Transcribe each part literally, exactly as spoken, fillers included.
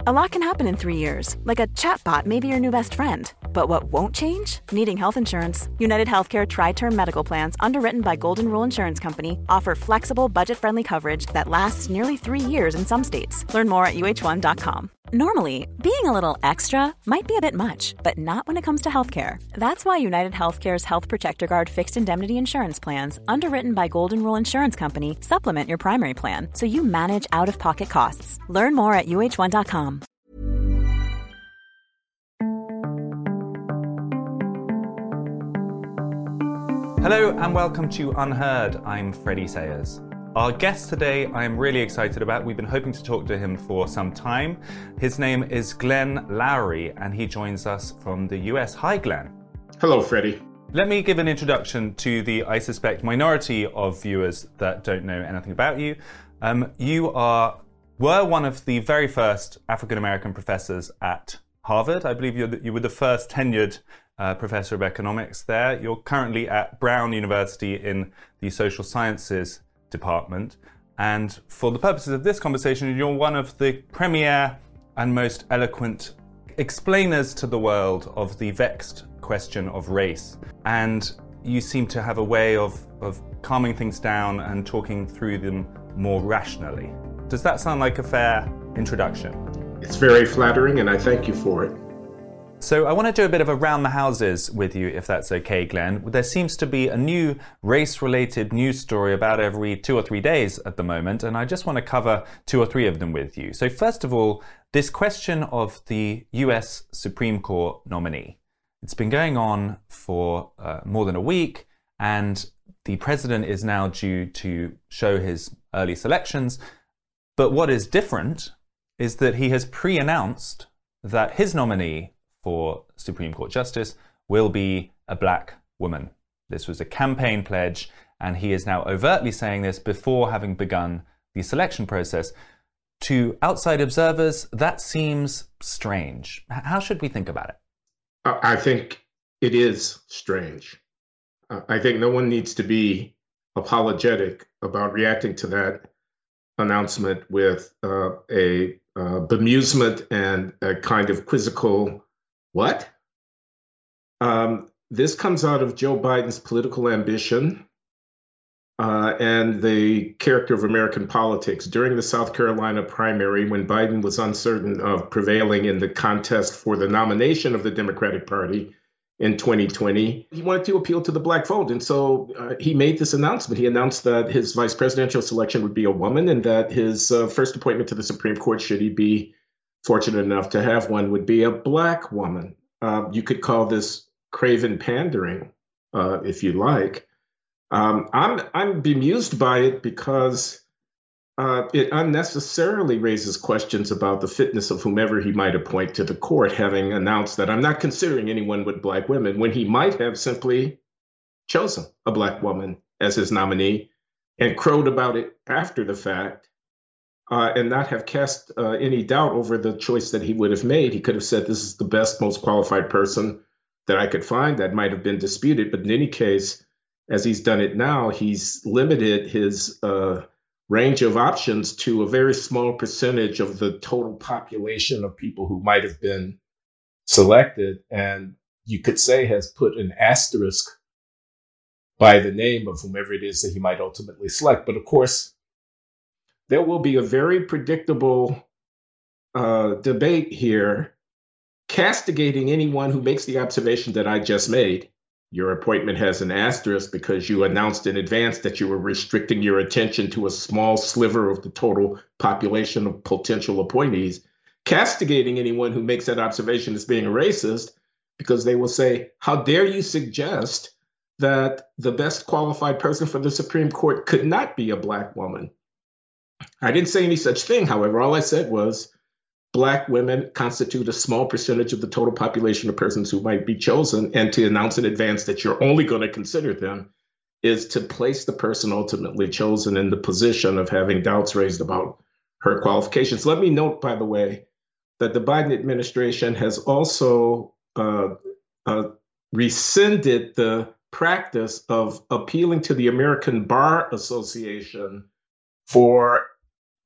A lot can happen in three years, like a chatbot may be your new best friend. But what won't change? Needing health insurance. United Healthcare Tri-Term Medical Plans, underwritten by Golden Rule Insurance Company, offer flexible, budget-friendly coverage that lasts nearly three years in some states. Learn more at U H one dot com. Normally, being a little extra might be a bit much, but not when it comes to healthcare. That's why United Healthcare's Health Protector Guard fixed indemnity insurance plans, underwritten by Golden Rule Insurance Company, supplement your primary plan so you manage out-of-pocket costs. Learn more at U H one dot com. Hello and welcome to Unheard. I'm Freddie Sayers. Our guest today I am really excited about. We've been hoping to talk to him for some time. His name is Glenn Loury and he joins us from the U S. Hi, Glenn. Hello, Freddie. Let me give an introduction to the, I suspect, minority of viewers that don't know anything about you. Um, you are were one of the very first African-American professors at Harvard. I believe you're the, you were the first tenured uh, professor of economics there. You're currently at Brown University in the social sciences department. And for the purposes of this conversation, you're one of the premier and most eloquent explainers to the world of the vexed question of race. And you seem to have a way of, of calming things down and talking through them more rationally. Does that sound like a fair introduction? It's very flattering, and I thank you for it. So I want to do a bit of a round the houses with you, if that's okay, Glenn. There seems to be a new race-related news story about every two or three days at the moment, and I just want to cover two or three of them with you. So first of all, this question of the U S Supreme Court nominee. It's been going on for uh, more than a week, and the president is now due to show his early selections. But what is different is that he has pre-announced that his nominee for Supreme Court Justice will be a black woman. This was a campaign pledge, and he is now overtly saying this before having begun the selection process. To outside observers, that seems strange. How should we think about it? I think it is strange. I think no one needs to be apologetic about reacting to that announcement with uh, a uh, bemusement and a kind of quizzical, what? Um, this comes out of Joe Biden's political ambition uh, and the character of American politics. During the South Carolina primary, when Biden was uncertain of prevailing in the contest for the nomination of the Democratic Party in twenty twenty, he wanted to appeal to the black vote. And so uh, he made this announcement. He announced that his vice presidential selection would be a woman, and that his uh, first appointment to the Supreme Court, should he be fortunate enough to have one, would be a black woman. Uh, you could call this craven pandering, uh, if you like. Um, I'm I'm bemused by it because uh, it unnecessarily raises questions about the fitness of whomever he might appoint to the court, having announced that I'm not considering anyone with black women, when he might have simply chosen a black woman as his nominee and crowed about it after the fact. Uh, and not have cast uh, any doubt over the choice that he would have made. He could have said, this is the best, most qualified person that I could find. That might have been disputed. But in any case, as he's done it now, he's limited his uh, range of options to a very small percentage of the total population of people who might have been selected. And you could say has put an asterisk by the name of whomever it is that he might ultimately select. But of course, there will be a very predictable uh, debate here, castigating anyone who makes the observation that I just made. Your appointment has an asterisk because you announced in advance that you were restricting your attention to a small sliver of the total population of potential appointees. Castigating anyone who makes that observation as being a racist, because they will say, how dare you suggest that the best qualified person for the Supreme Court could not be a black woman? I didn't say any such thing, however. All I said was black women constitute a small percentage of the total population of persons who might be chosen, and to announce in advance that you're only going to consider them is to place the person ultimately chosen in the position of having doubts raised about her qualifications. Let me note, by the way, that the Biden administration has also uh, uh, rescinded the practice of appealing to the American Bar Association for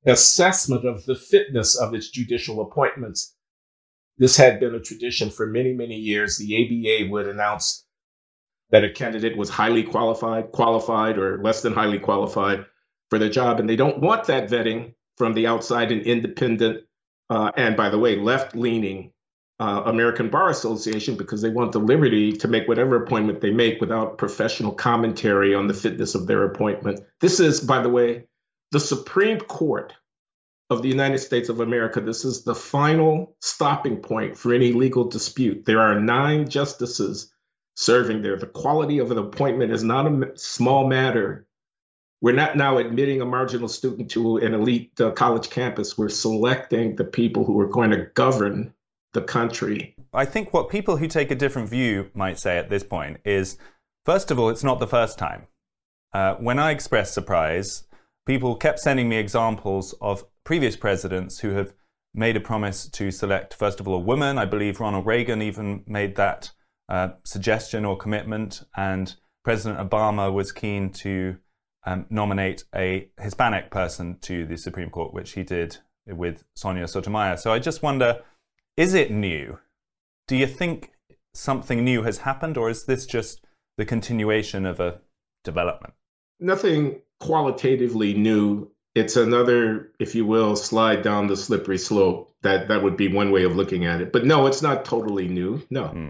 assessment of the fitness of its judicial appointments. This had been a tradition for many, many years. The A B A would announce that a candidate was highly qualified, qualified, or less than highly qualified for the job. And they don't want that vetting from the outside and independent, uh, and by the way, left-leaning uh, American Bar Association, because they want the liberty to make whatever appointment they make without professional commentary on the fitness of their appointment. This is, by the way, the Supreme Court of the United States of America. This is the final stopping point for any legal dispute. There are nine justices serving there. The quality of an appointment is not a small matter. We're not now admitting a marginal student to an elite uh, college campus. We're selecting the people who are going to govern the country. I think what people who take a different view might say at this point is, first of all, it's not the first time. Uh, when I expressed surprise, people kept sending me examples of previous presidents who have made a promise to select, first of all, a woman. I believe Ronald Reagan even made that uh, suggestion or commitment, and President Obama was keen to um, nominate a Hispanic person to the Supreme Court, which he did with Sonia Sotomayor. So I just wonder, is it new? Do you think something new has happened, or is this just the continuation of a development? Nothing qualitatively new. It's another, if you will, slide down the slippery slope. That that would be one way of looking at it. But no, it's not totally new. No. Mm.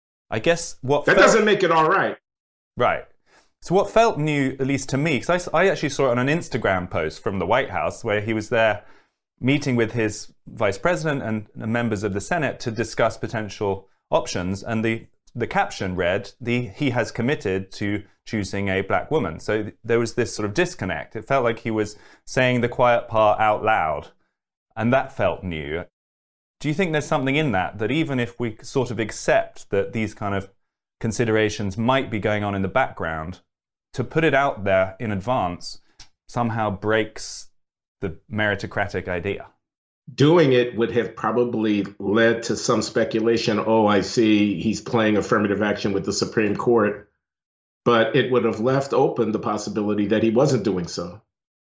I guess what that felt... doesn't make it all right. Right. So what felt new, at least to me, because I, I actually saw it on an Instagram post from the White House where he was there meeting with his vice president and members of the Senate to discuss potential options. And the, the caption read, the, he has committed to choosing a black woman. So there was this sort of disconnect. It felt like he was saying the quiet part out loud. And that felt new. Do you think there's something in that, that even if we sort of accept that these kind of considerations might be going on in the background, to put it out there in advance somehow breaks the meritocratic idea? Doing it would have probably led to some speculation. Oh, I see, he's playing affirmative action with the Supreme Court. But it would have left open the possibility that he wasn't doing so.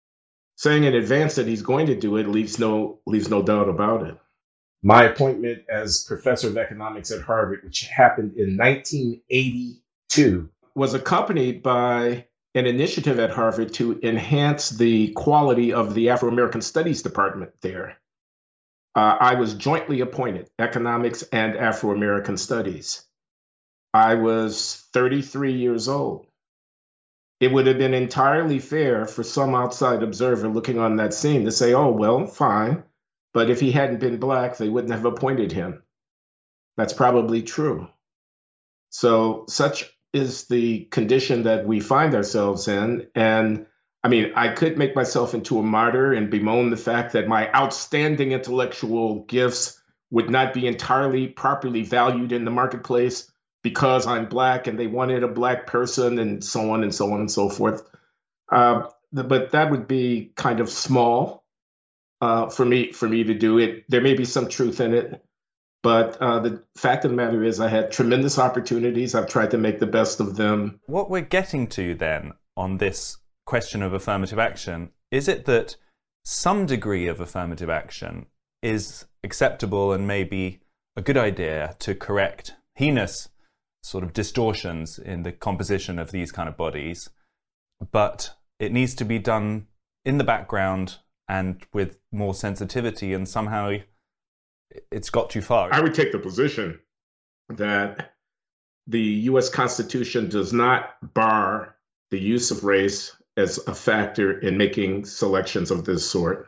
Saying in advance that he's going to do it leaves no leaves no doubt about it. My appointment as professor of economics at Harvard, which happened in nineteen eighty-two, was accompanied by an initiative at Harvard to enhance the quality of the Afro-American Studies department there. Uh, I was jointly appointed, economics and Afro-American Studies. I was thirty-three years old. It would have been entirely fair for some outside observer looking on that scene to say, oh, well, fine. But if he hadn't been black, they wouldn't have appointed him. That's probably true. So such is the condition that we find ourselves in. And I mean, I could make myself into a martyr and bemoan the fact that my outstanding intellectual gifts would not be entirely properly valued in the marketplace because I'm black and they wanted a black person and so on and so on and so forth. Uh, but that would be kind of small uh, for me for me to do it. There may be some truth in it, but uh, the fact of the matter is I had tremendous opportunities. I've tried to make the best of them. What we're getting to then on this question of affirmative action, is it that some degree of affirmative action is acceptable and maybe a good idea to correct heinous sort of distortions in the composition of these kind of bodies, but it needs to be done in the background and with more sensitivity, and somehow it's got too far? I would take the position that the U S Constitution does not bar the use of race as a factor in making selections of this sort.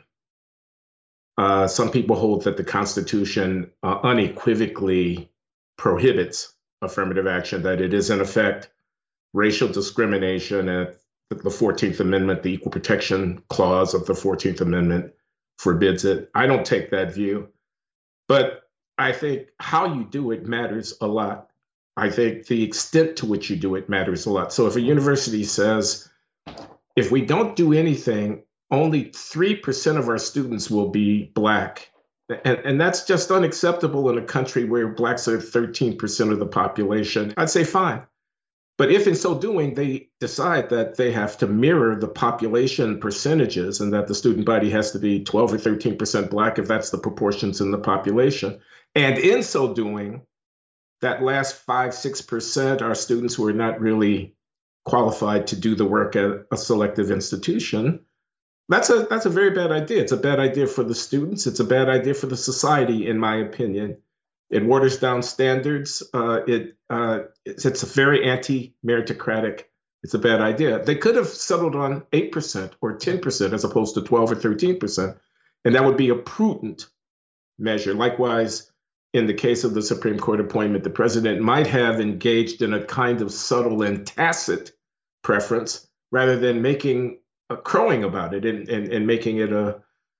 Uh, some people hold that the Constitution uh, unequivocally prohibits affirmative action, that it is in effect racial discrimination, and the fourteenth Amendment, the Equal Protection Clause of the fourteenth Amendment forbids it. I don't take that view, but I think how you do it matters a lot. I think the extent to which you do it matters a lot. So if a university says, if we don't do anything, only three percent of our students will be black. And, and that's just unacceptable in a country where blacks are thirteen percent of the population. I'd say, fine. But if in so doing, they decide that they have to mirror the population percentages and that the student body has to be twelve or thirteen percent Black if that's the proportions in the population. And in so doing, that last five, six percent are students who are not really qualified to do the work at a selective institution. That's a that's a very bad idea. It's a bad idea for the students. It's a bad idea for the society, in my opinion. It waters down standards. Uh, it uh, it's, it's a very anti-meritocratic. It's a bad idea. They could have settled on eight percent or ten percent as opposed to twelve or thirteen percent, and that would be a prudent measure. Likewise, in the case of the Supreme Court appointment, the president might have engaged in a kind of subtle and tacit preference rather than making a crowing about it and, and, and making it a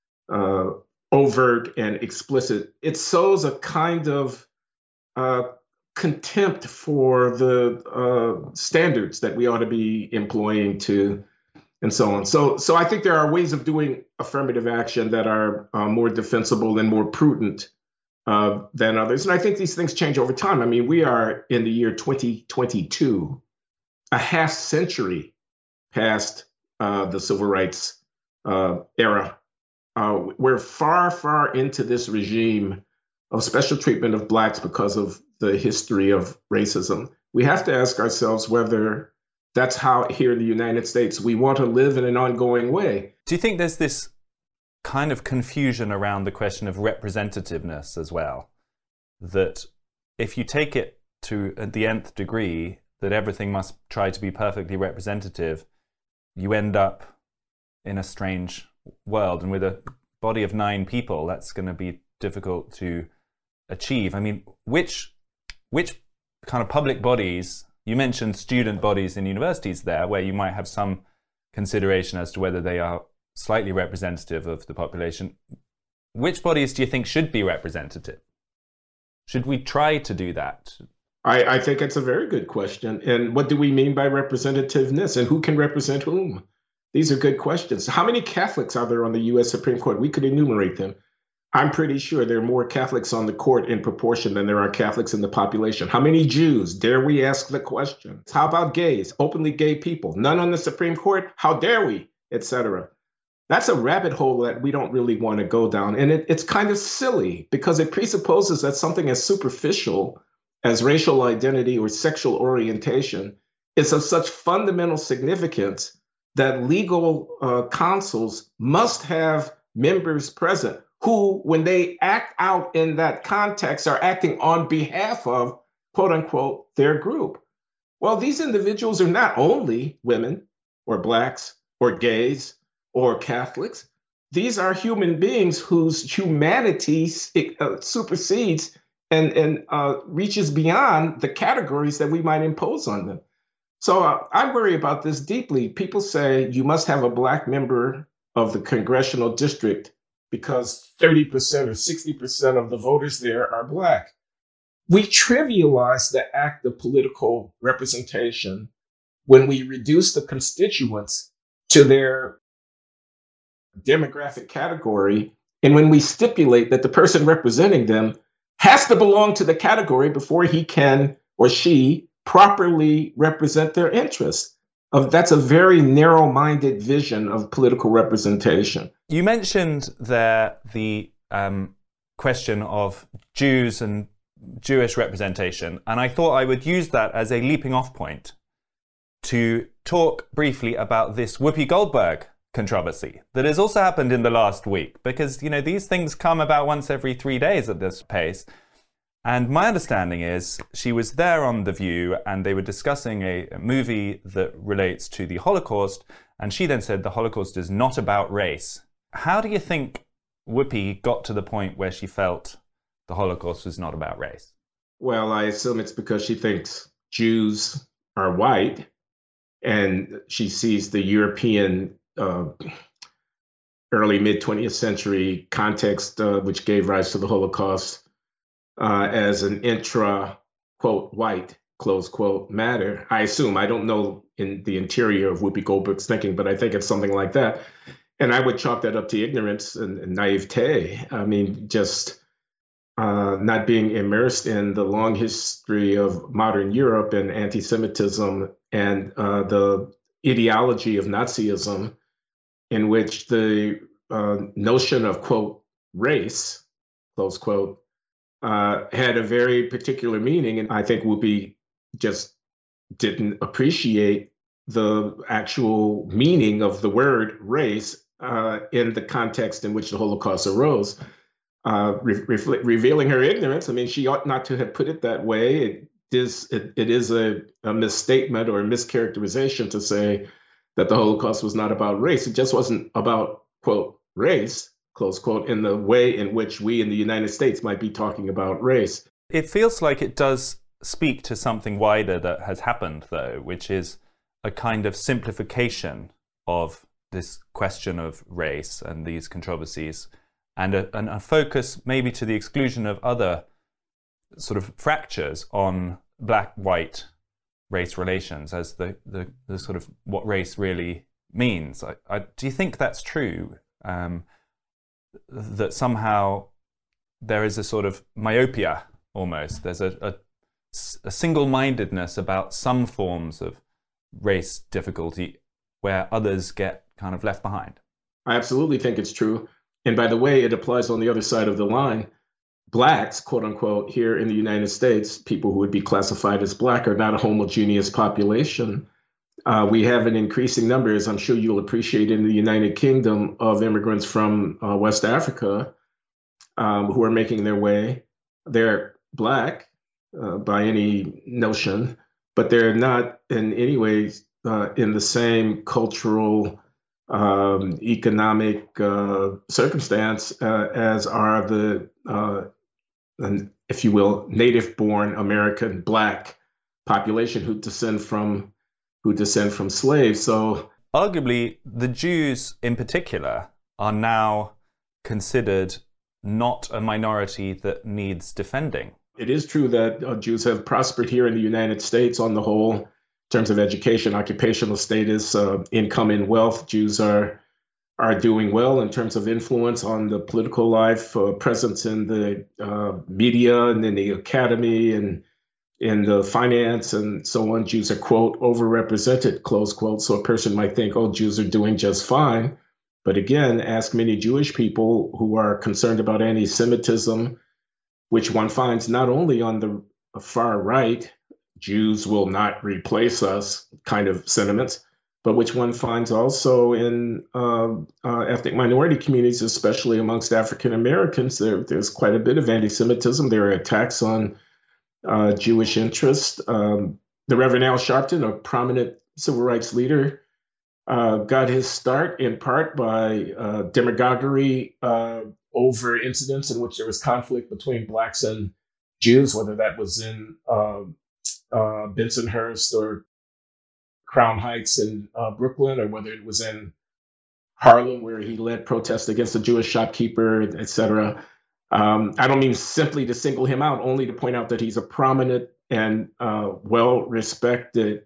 uh, overt and explicit. It sows a kind of uh, contempt for the uh, standards that we ought to be employing to, and so on. So, so I think there are ways of doing affirmative action that are uh, more defensible and more prudent uh, than others. And I think these things change over time. I mean, we are in the year twenty twenty-two, a half century past uh, the civil rights uh, era. Uh, we're far, far into this regime of special treatment of Blacks because of the history of racism. We have to ask ourselves whether that's how here in the United States we want to live in an ongoing way. Do you think there's this kind of confusion around the question of representativeness as well? That if you take it to the nth degree, that everything must try to be perfectly representative, you end up in a strange world. And with a body of nine people, that's going to be difficult to achieve. I mean, which which kind of public bodies, you mentioned student bodies in universities there, where you might have some consideration as to whether they are slightly representative of the population. Which bodies do you think should be representative? Should we try to do that? I, I think it's a very good question. And what do we mean by representativeness? And who can represent whom? These are good questions. How many Catholics are there on the U S Supreme Court? We could enumerate them. I'm pretty sure there are more Catholics on the court in proportion than there are Catholics in the population. How many Jews? Dare we ask the question? How about gays, openly gay people? None on the Supreme Court? How dare we? Et cetera. That's a rabbit hole that we don't really want to go down. And it, it's kind of silly because it presupposes that something as superficial as racial identity or sexual orientation is of such fundamental significance that legal uh, councils must have members present who, when they act out in that context, are acting on behalf of, quote unquote, their group. Well, these individuals are not only women or Blacks or gays or Catholics. These are human beings whose humanity uh, supersedes and, and uh, reaches beyond the categories that we might impose on them. So uh, I worry about this deeply. People say you must have a Black member of the congressional district because thirty percent or sixty percent of the voters there are Black. We trivialize the act of political representation when we reduce the constituents to their demographic category, and when we stipulate that the person representing them has to belong to the category before he can or she properly represent their interests. Of that's a very narrow-minded vision of political representation. You mentioned there the um, question of Jews and Jewish representation, and I thought I would use that as a leaping-off point to talk briefly about this Whoopi Goldberg controversy that has also happened in the last week, because, you know, these things come about once every three days at this pace. And my understanding is she was there on The View and they were discussing a, a movie that relates to the Holocaust. And she then said the Holocaust is not about race. How do you think Whoopi got to the point where she felt the Holocaust was not about race? Well, I assume it's because she thinks Jews are white and she sees the European uh, early mid-twentieth century context, uh, which gave rise to the Holocaust, Uh, as an intra, quote, white, close quote, matter. I assume, I don't know in the interior of Whoopi Goldberg's thinking, but I think it's something like that. And I would chalk that up to ignorance and, and naivete. I mean, just uh, not being immersed in the long history of modern Europe and anti-Semitism and uh, the ideology of Nazism, in which the uh, notion of, quote, race, close quote, uh, had a very particular meaning. And I think Whoopi just didn't appreciate the actual meaning of the word race uh, in the context in which the Holocaust arose, uh, re- re- revealing her ignorance. I mean, she ought not to have put it that way. It is, it, it is a, a misstatement or a mischaracterization to say that the Holocaust was not about race. It just wasn't about, quote, race, close quote, in the way in which we in the United States might be talking about race. It feels like it does speak to something wider that has happened, though, which is a kind of simplification of this question of race and these controversies, and a, and a focus maybe to the exclusion of other sort of fractures on black-white race relations as the, the, the sort of what race really means. I, I, do you think that's true? Um, that somehow there is a sort of myopia almost. There's a, a, a single-mindedness about some forms of race difficulty where others get kind of left behind. I absolutely think it's true. And by the way, it applies on the other side of the line. Blacks, quote unquote, here in the United States, people who would be classified as black, are not a homogeneous population. Uh, we have an increasing number, as I'm sure you'll appreciate, in the United Kingdom, of immigrants from uh, West Africa um, who are making their way. They're black uh, by any notion, but they're not in any way uh, in the same cultural, um, economic uh, circumstance uh, as are the, uh, if you will, native-born American black population who descend from who descend from slaves. So arguably, the Jews in particular are now considered not a minority that needs defending. It is true that uh, Jews have prospered here in the United States on the whole, in terms of education, occupational status, uh, income, and wealth. Jews are are doing well in terms of influence on the political life, uh, presence in the uh, media and in the academy and in the finance and so on. Jews are, quote, overrepresented, close quote. So a person might think, oh, Jews are doing just fine. But again, ask many Jewish people who are concerned about anti-Semitism, which one finds not only on the far right, Jews will not replace us kind of sentiments, but which one finds also in uh, uh, ethnic minority communities, especially amongst African Americans. There, there's quite a bit of anti-Semitism. There are attacks on uh, Jewish interests. Um, the Reverend Al Sharpton, a prominent civil rights leader, uh, got his start in part by uh, demagoguery uh, over incidents in which there was conflict between blacks and Jews, whether that was in uh, uh, Bensonhurst or Crown Heights in uh, Brooklyn, or whether it was in Harlem, where he led protests against a Jewish shopkeeper, et cetera. Um, I don't mean simply to single him out, only to point out that he's a prominent and uh, well-respected.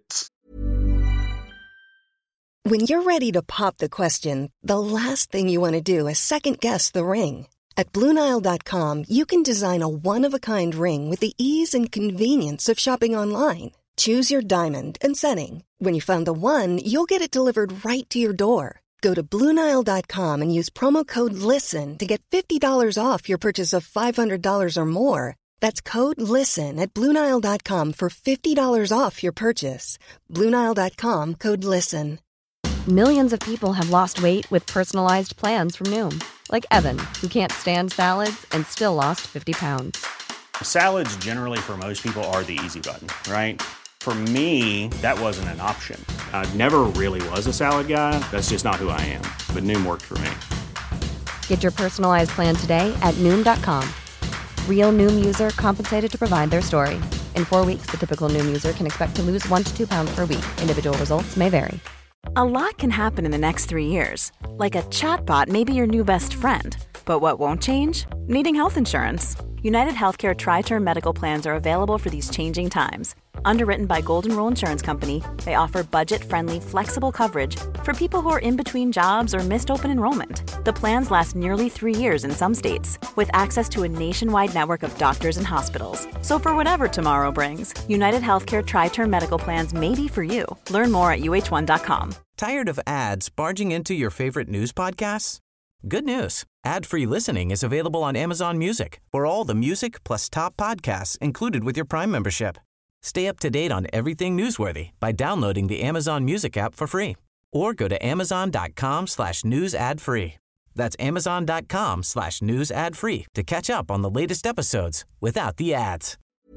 When you're ready to pop the question, the last thing you want to do is second-guess the ring. At Blue Nile dot com, you can design a one-of-a-kind ring with the ease and convenience of shopping online. Choose your diamond and setting. When you find the one, you'll get it delivered right to your door. Go to Blue Nile dot com and use promo code LISTEN to get fifty dollars off your purchase of five hundred dollars or more. That's code LISTEN at Blue Nile dot com for fifty dollars off your purchase. Blue Nile dot com, code LISTEN. Millions of people have lost weight with personalized plans from Noom. Like Evan, who can't stand salads and still lost fifty pounds. Salads generally for most people are the easy button, right? For me, that wasn't an option. I never really was a salad guy. That's just not who I am. But Noom worked for me. Get your personalized plan today at Noom dot com. Real Noom user compensated to provide their story. In four weeks, the typical Noom user can expect to lose one to two pounds per week. Individual results may vary. A lot can happen in the next three years. Like a chatbot may be your new best friend. But what won't change? Needing health insurance. United Healthcare Tri-Term Medical Plans are available for these changing times. Underwritten by Golden Rule Insurance Company, they offer budget-friendly, flexible coverage for people who are in between jobs or missed open enrollment. The plans last nearly three years in some states, with access to a nationwide network of doctors and hospitals. So for whatever tomorrow brings, United Healthcare Tri-Term Medical Plans may be for you. Learn more at U H one dot com. Tired of ads barging into your favorite news podcasts? Good news. Ad-free listening is available on Amazon Music for all the music plus top podcasts included with your Prime membership. Stay up to date on everything newsworthy by downloading the Amazon Music app for free or go to amazon.com slash news ad free. That's amazon.com slash news ad free to catch up on the latest episodes without the ads.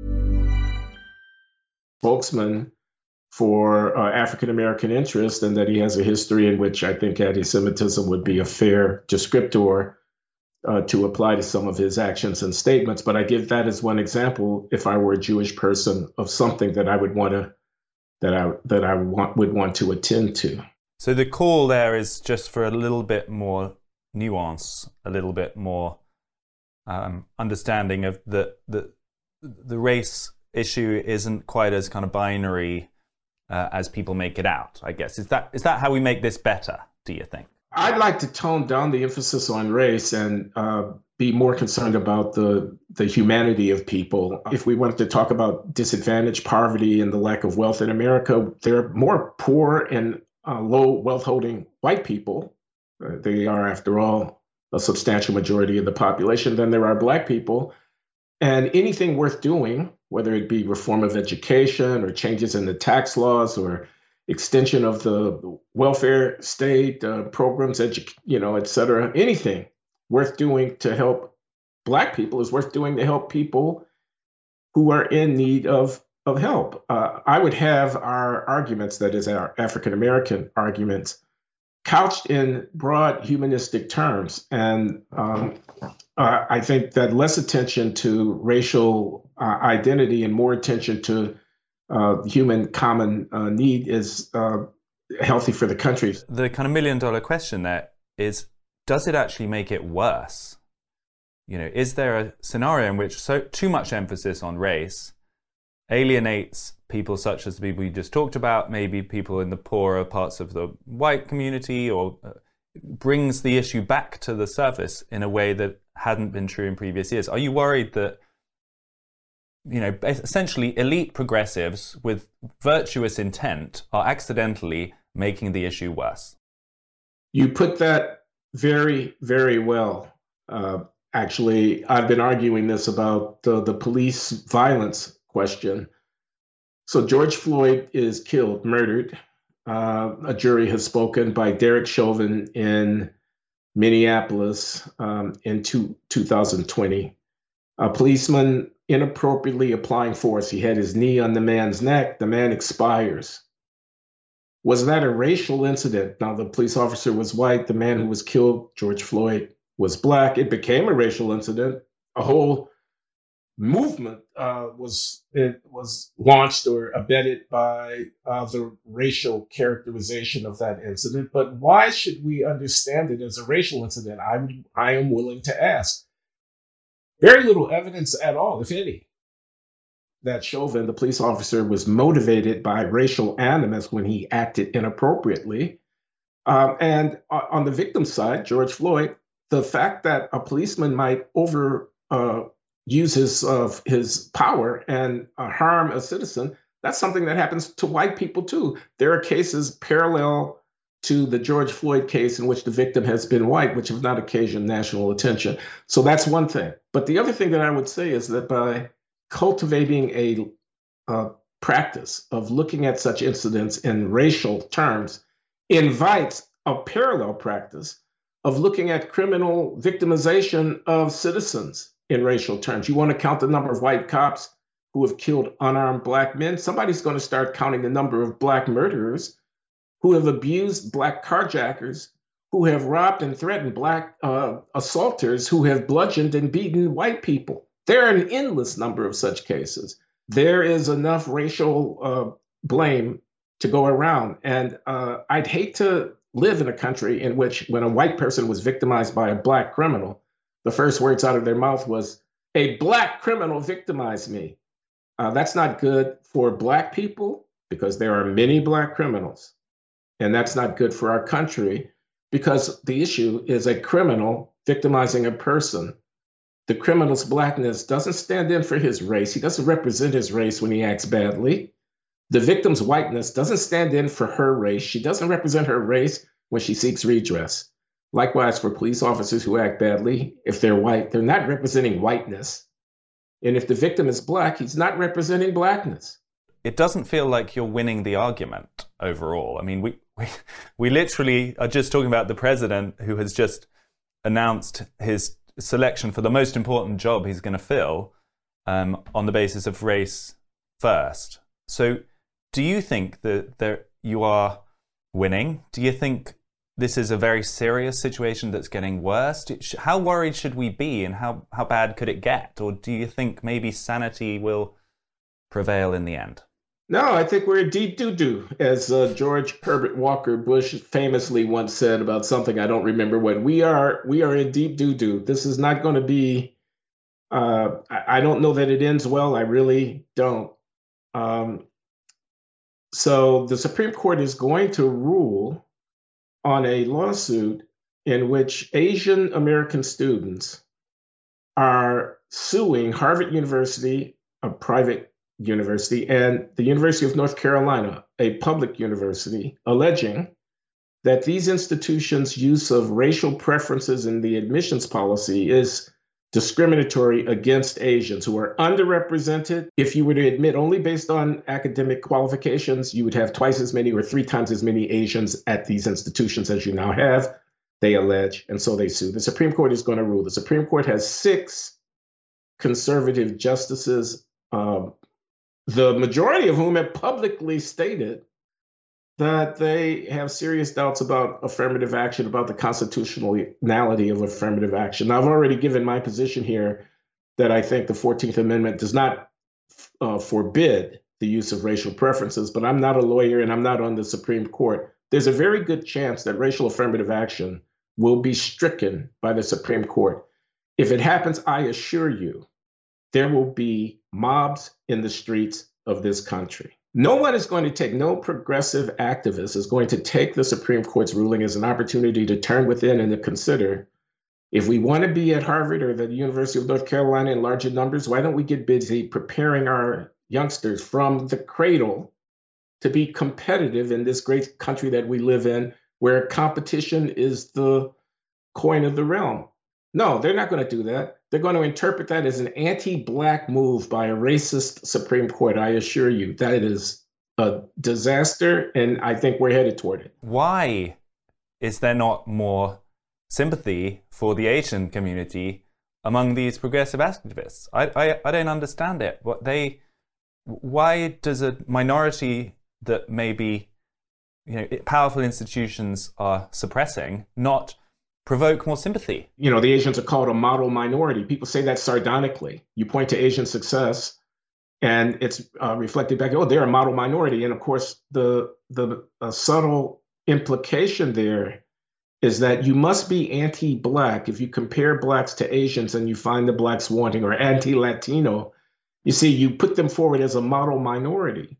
Spokesman for uh, African-American interest, and that he has a history in which I think anti-Semitism would be a fair descriptor uh, to apply to some of his actions and statements. But I give that as one example, if I were a Jewish person, of something that I would want to, that I that I want, would want to attend to. So the call there is just for a little bit more nuance, a little bit more um, understanding of the the the race issue isn't quite as kind of binary Uh, as people make it out, I guess. Is that is that how we make this better, do you think? I'd like to tone down the emphasis on race and uh, be more concerned about the the humanity of people. If we wanted to talk about disadvantage, poverty, and the lack of wealth in America, there are more poor and uh, low wealth-holding white people. Uh, they are, after all, a substantial majority of the population than there are black people. And anything worth doing, whether it be reform of education or changes in the tax laws or extension of the welfare state uh, programs, edu- you know, et cetera, anything worth doing to help black people is worth doing to help people who are in need of, of help. Uh, I would have our arguments, that is our African-American arguments, couched in broad humanistic terms. And um, uh, I think that less attention to racial uh, identity and more attention to uh, human common uh, need is uh, healthy for the country. The kind of million dollar question there is, does it actually make it worse? You know, is there a scenario in which so too much emphasis on race alienates people such as the people you just talked about, maybe people in the poorer parts of the white community, or uh, brings the issue back to the surface in a way that hadn't been true in previous years? Are you worried that, you know, essentially elite progressives with virtuous intent are accidentally making the issue worse? You put that very, very well. Uh, actually, I've been arguing this about the, the police violence question. So George Floyd is killed, murdered. Uh, a jury has spoken by Derek Chauvin in Minneapolis um, in two, two thousand twenty. A policeman inappropriately applying force. He had his knee on the man's neck. The man expires. Was that a racial incident? Now, the police officer was white. The man who was killed, George Floyd, was black. It became a racial incident. A whole movement uh, was it was launched or abetted by uh, the racial characterization of that incident. But why should we understand it as a racial incident? I'm I am willing to ask. Very little evidence at all, if any, that Chauvin, the police officer, was motivated by racial animus when he acted inappropriately. Um, and on the victim's side, George Floyd, the fact that a policeman might over uh, use his, uh, his power and uh, harm a citizen, that's something that happens to white people too. There are cases parallel to the George Floyd case in which the victim has been white, which have not occasioned national attention. So that's one thing. But the other thing that I would say is that by cultivating a uh, practice of looking at such incidents in racial terms invites a parallel practice of looking at criminal victimization of citizens in racial terms. You want to count the number of white cops who have killed unarmed black men? Somebody's going to start counting the number of black murderers who have abused black carjackers, who have robbed and threatened black uh, assaulters, who have bludgeoned and beaten white people. There are an endless number of such cases. There is enough racial uh, blame to go around. And uh, I'd hate to live in a country in which when a white person was victimized by a black criminal, the first words out of their mouth was, a black criminal victimized me. Uh, that's not good for black people because there are many black criminals. And that's not good for our country because the issue is a criminal victimizing a person. The criminal's blackness doesn't stand in for his race. He doesn't represent his race when he acts badly. The victim's whiteness doesn't stand in for her race. She doesn't represent her race when she seeks redress. Likewise, for police officers who act badly, if they're white, they're not representing whiteness. And if the victim is black, he's not representing blackness. It doesn't feel like you're winning the argument overall. I mean, we, we, we literally are just talking about the president who has just announced his selection for the most important job he's going to fill um, on the basis of race first. So do you think that there, you are winning? Do you think this is a very serious situation that's getting worse? How worried should we be and how, how bad could it get? Or do you think maybe sanity will prevail in the end? No, I think we're in deep doo-doo, as uh, George Herbert Walker Bush famously once said about something I don't remember what. We are we are in deep doo-doo. This is not going to be, uh, I, I don't know that it ends well. I really don't. Um, so the Supreme Court is going to rule on a lawsuit in which Asian American students are suing Harvard University, a private university, and the University of North Carolina, a public university, alleging that these institutions' use of racial preferences in the admissions policy is discriminatory against Asians who are underrepresented. If you were to admit only based on academic qualifications, you would have twice as many or three times as many Asians at these institutions as you now have, they allege, and so they sue. The Supreme Court is going to rule. The Supreme Court has six conservative justices, um, the majority of whom have publicly stated that they have serious doubts about affirmative action, about the constitutionality of affirmative action. Now, I've already given my position here that I think the fourteenth Amendment does not uh, forbid the use of racial preferences, but I'm not a lawyer and I'm not on the Supreme Court. There's a very good chance that racial affirmative action will be stricken by the Supreme Court. If it happens, I assure you, there will be mobs in the streets of this country. No one is going to take, no progressive activist is going to take the Supreme Court's ruling as an opportunity to turn within and to consider, if we want to be at Harvard or the University of North Carolina in larger numbers, why don't we get busy preparing our youngsters from the cradle to be competitive in this great country that we live in, where competition is the coin of the realm? No, they're not going to do that. They're going to interpret that as an anti-Black move by a racist Supreme Court. I assure you, that is a disaster, and I think we're headed toward it. Why is there not more sympathy for the Asian community among these progressive activists? I, I, I don't understand it. What they, why does a minority that maybe, you know, powerful institutions are suppressing not provoke more sympathy? You know, the Asians are called a model minority. People say that sardonically. You point to Asian success, and it's uh, reflected back, oh, they're a model minority. And of course, the the uh, subtle implication there is that you must be anti-Black if you compare Blacks to Asians and you find the Blacks wanting, or anti-Latino. You see, you put them forward as a model minority.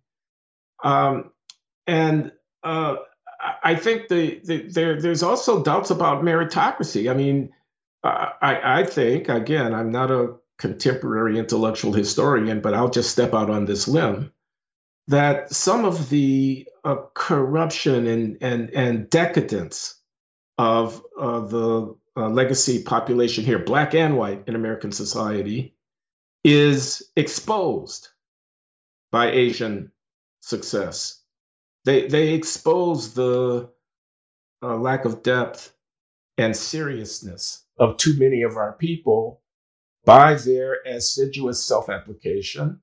Um, and uh, I think the, the, there, there's also doubts about meritocracy. I mean, I, I think, again, I'm not a contemporary intellectual historian, but I'll just step out on this limb, that some of the uh, corruption and, and, and decadence of uh, the uh, legacy population here, Black and white in American society, is exposed by Asian success. They they expose the uh, lack of depth and seriousness of too many of our people by their assiduous self-application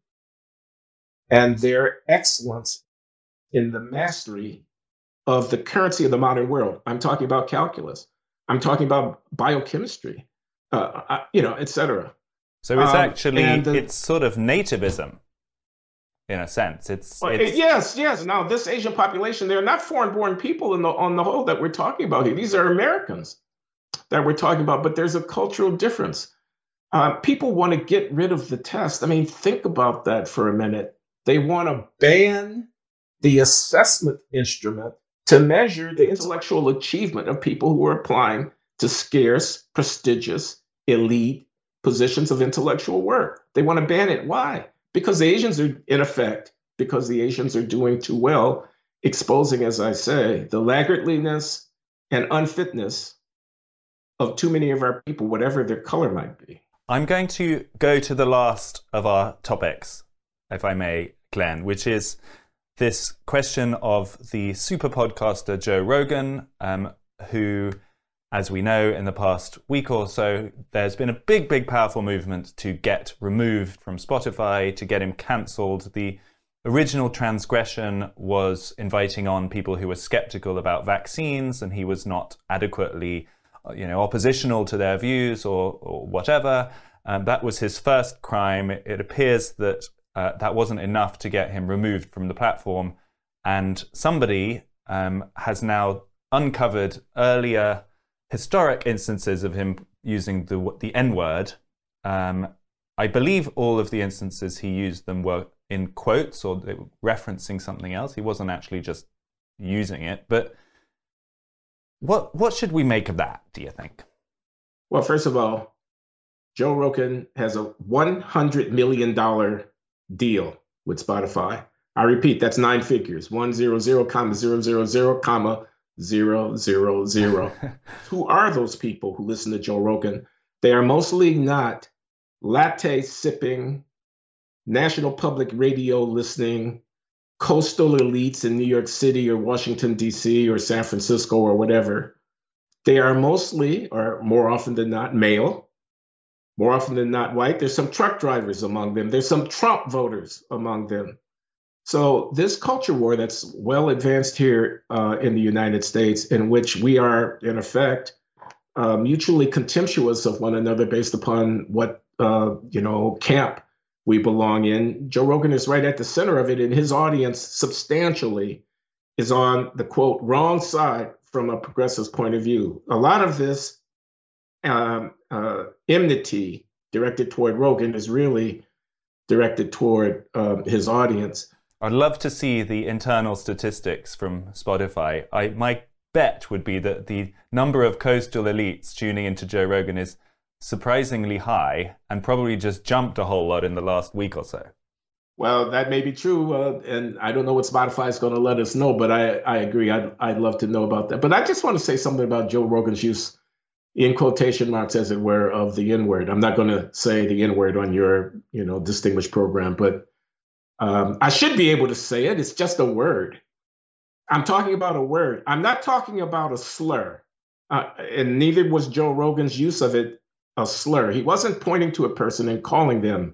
and their excellence in the mastery of the currency of the modern world. I'm talking about calculus. I'm talking about biochemistry, uh, uh, you know, et cetera. So it's um, actually, the, it's sort of nativism. In a sense, it's, it's yes, yes. Now, this Asian population, they're not foreign-born people in the, on the whole that we're talking about here. These are Americans that we're talking about, but there's a cultural difference. Uh, people want to get rid of the test. I mean, think about that for a minute. They want to ban the assessment instrument to measure the intellectual achievement of people who are applying to scarce, prestigious, elite positions of intellectual work. They want to ban it. Why? Because the Asians are, in effect, because the Asians are doing too well, exposing, as I say, the laggardliness and unfitness of too many of our people, whatever their color might be. I'm going to go to the last of our topics, if I may, Glenn, which is this question of the super podcaster Joe Rogan, um, who, as we know, in the past week or so, there's been a big, big, powerful movement to get removed from Spotify, to get him cancelled. The original transgression was inviting on people who were skeptical about vaccines, and he was not adequately, you know, oppositional to their views or, or whatever. Um, that was his first crime. It appears that uh, that wasn't enough to get him removed from the platform. And somebody um, has now uncovered earlier historic instances of him using the the N-word. Um, I believe all of the instances he used them were in quotes or they were referencing something else. He wasn't actually just using it. But what what should we make of that, do you think? Well, first of all, Joe Rogan has a one hundred million dollars deal with Spotify. I repeat, that's nine figures, one zero zero comma zero zero zero comma zero zero zero. Who are those people who listen to Joe Rogan? They are mostly not latte sipping, national public radio listening, coastal elites in New York City or Washington, D C or San Francisco or whatever. They are mostly, or more often than not, male, more often than not white. There's some truck drivers among them. There's some Trump voters among them. So this culture war that's well advanced here uh, in the United States, in which we are, in effect, uh, mutually contemptuous of one another based upon what, uh, you know, camp we belong in. Joe Rogan is right at the center of it, and his audience substantially is on the, quote, wrong side from a progressive's point of view. A lot of this um, uh, enmity directed toward Rogan is really directed toward uh, his audience. I'd love to see the internal statistics from Spotify. I, my bet would be that the number of coastal elites tuning into Joe Rogan is surprisingly high and probably just jumped a whole lot in the last week or so. Well, that may be true, uh, and I don't know what Spotify is going to let us know, but I, I agree. I'd, I'd love to know about that. But I just want to say something about Joe Rogan's use, in quotation marks, as it were, of the N-word. I'm not going to say the N-word on your, you know, distinguished program, but um, I should be able to say it. It's just a word. I'm talking about a word. I'm not talking about a slur, uh, and neither was Joe Rogan's use of it a slur. He wasn't pointing to a person and calling them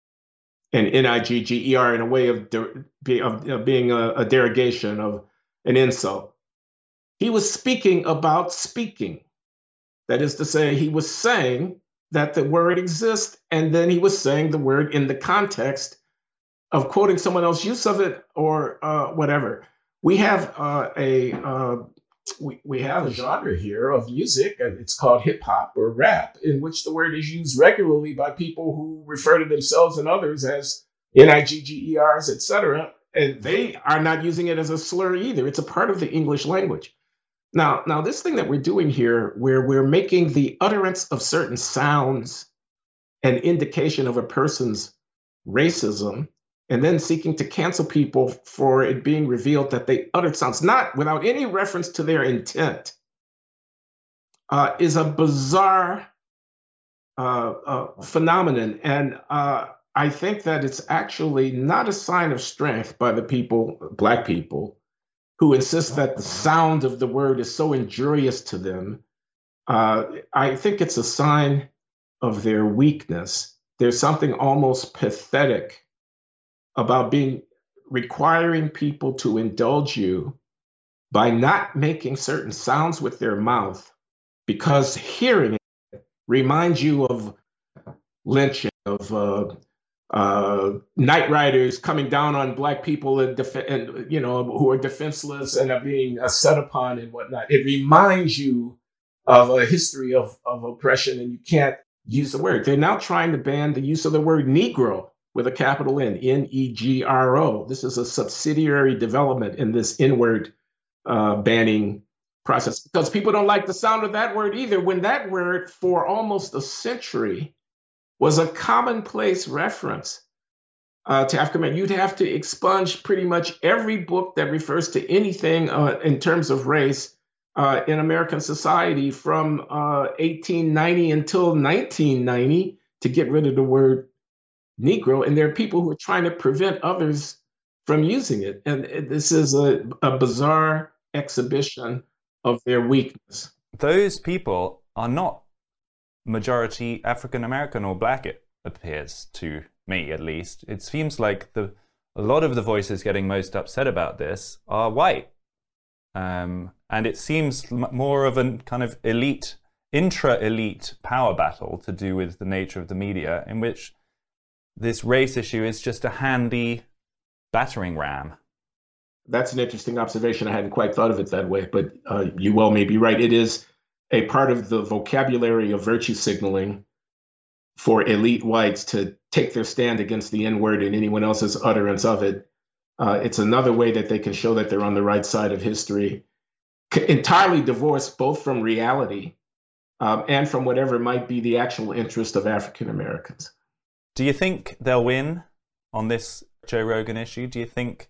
an N I G G E R in a way of, de- of, of being a, a derogation, of an insult. He was speaking about speaking. That is to say, he was saying that the word exists, and then he was saying the word in the context of quoting someone else's use of it or uh, whatever. We have uh, a uh, we, we have a genre here of music, and it's called hip hop or rap, in which the word is used regularly by people who refer to themselves and others as N I G G E Rs, et cetera. And they are not using it as a slur either. It's a part of the English language. Now, now this thing that we're doing here, where we're making the utterance of certain sounds an indication of a person's racism, and then seeking to cancel people for it being revealed that they uttered sounds, not without any reference to their intent, uh, is a bizarre uh, uh, phenomenon. And uh, I think that it's actually not a sign of strength by the people, Black people, who insist that the sound of the word is so injurious to them. Uh, I think it's a sign of their weakness. There's something almost pathetic about being requiring people to indulge you by not making certain sounds with their mouth, because hearing it reminds you of lynching, of uh, uh, night riders coming down on Black people and, def- and you know who are defenseless and are being uh, set upon and whatnot. It reminds you of a history of, of oppression, and you can't use the word. They're now trying to ban the use of the word Negro with a capital N, N E G R O. This is a subsidiary development in this N-word uh, banning process, because people don't like the sound of that word either, when that word for almost a century was a commonplace reference uh, to African American. You'd have to expunge pretty much every book that refers to anything uh, in terms of race uh, in American society from uh, eighteen ninety until nineteen ninety to get rid of the word Negro. And there are people who are trying to prevent others from using it. And this is a, a bizarre exhibition of their weakness. Those people are not majority African American or black, it appears to me at least. It seems like the a lot of the voices getting most upset about this are white. Um, and it seems more of a kind of elite, intra-elite power battle to do with the nature of the media, in which this race issue is just a handy battering ram. That's an interesting observation. I hadn't quite thought of it that way, but uh, you well may be right. It is a part of the vocabulary of virtue signaling for elite whites to take their stand against the N-word and anyone else's utterance of it. Uh, it's another way that they can show that they're on the right side of history, C- entirely divorced both from reality um, and from whatever might be the actual interest of African Americans. Do you think they'll win on this Joe Rogan issue? Do you think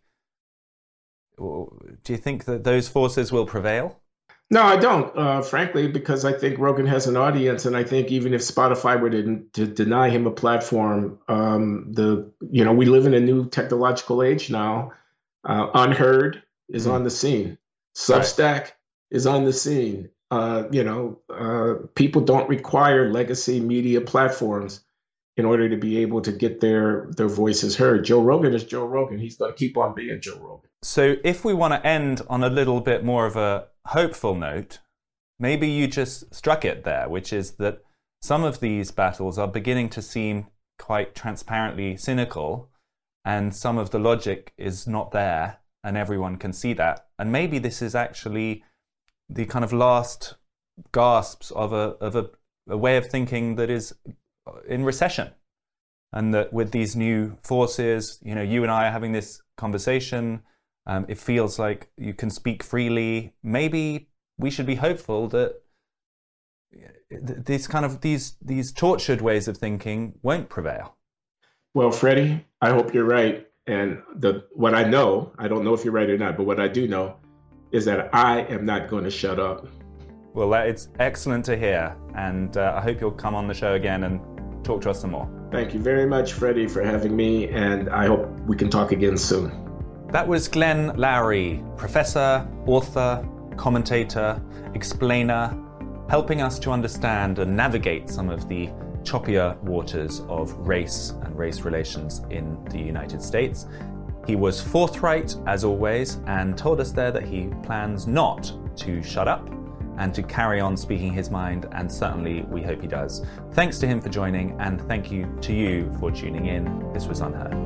do you think that those forces will prevail? No, I don't, uh, frankly, because I think Rogan has an audience, and I think even if Spotify were to, to deny him a platform, um, the you know we live in a new technological age now. Uh, Unheard is mm-hmm. on the scene. Substack right. is on the scene. Uh, you know, uh, people don't require legacy media platforms in order to be able to get their their voices heard. Joe Rogan is Joe Rogan. He's going to keep on being Joe Rogan. So if we want to end on a little bit more of a hopeful note, maybe you just struck it there, which is that some of these battles are beginning to seem quite transparently cynical, and some of the logic is not there, and everyone can see that. And maybe this is actually the kind of last gasps of a of a, a way of thinking that is in recession, and that with these new forces, you know, you and I are having this conversation. Um, it feels like you can speak freely. Maybe we should be hopeful that these kind of these these tortured ways of thinking won't prevail. Well, Freddie, I hope you're right. And the what I know, I don't know if you're right or not, but what I do know is that I am not going to shut up. Well, it's excellent to hear, and uh, I hope you'll come on the show again and talk to us some more. Thank you very much, Freddie, for having me, and I hope we can talk again soon. That was Glenn Loury, professor, author, commentator, explainer, helping us to understand and navigate some of the choppier waters of race and race relations in the United States. He was forthright, as always, and told us there that he plans not to shut up and to carry on speaking his mind, and certainly we hope he does. Thanks to him for joining, and thank you to you for tuning in. This was Unheard.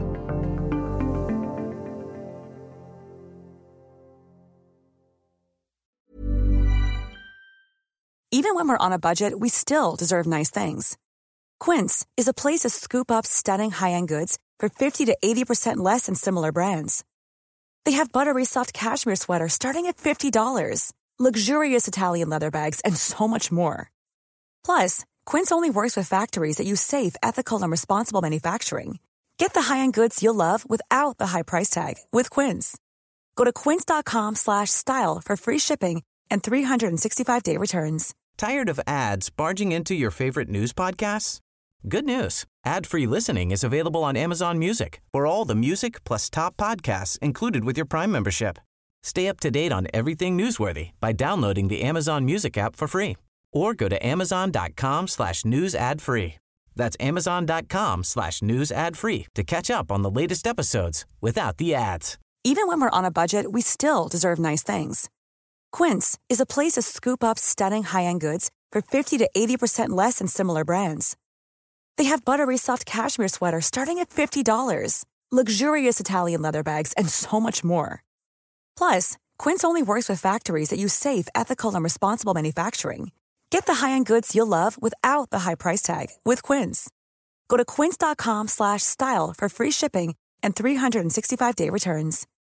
Even when we're on a budget, we still deserve nice things. Quince is a place to scoop up stunning high-end goods for fifty to eighty percent less than similar brands. They have buttery soft cashmere sweaters starting at fifty dollars, luxurious Italian leather bags, and so much more. Plus, Quince only works with factories that use safe, ethical, and responsible manufacturing. Get the high-end goods you'll love without the high price tag with Quince. Go to quince.com slash style for free shipping and three sixty-five day returns. Tired of ads barging into your favorite news podcasts? Good news. Ad-free listening is available on Amazon Music for all the music plus top podcasts included with your Prime membership. Stay up to date on everything newsworthy by downloading the Amazon Music app for free or go to amazon.com slash news ad free. That's amazon.com slash news ad free to catch up on the latest episodes without the ads. Even when we're on a budget, we still deserve nice things. Quince is a place to scoop up stunning high-end goods for fifty to eighty percent less than similar brands. They have buttery soft cashmere sweaters starting at fifty dollars, luxurious Italian leather bags, and so much more. Plus, Quince only works with factories that use safe, ethical, and responsible manufacturing. Get the high-end goods you'll love without the high price tag with Quince. Go to quince.com slash style for free shipping and three sixty-five day returns.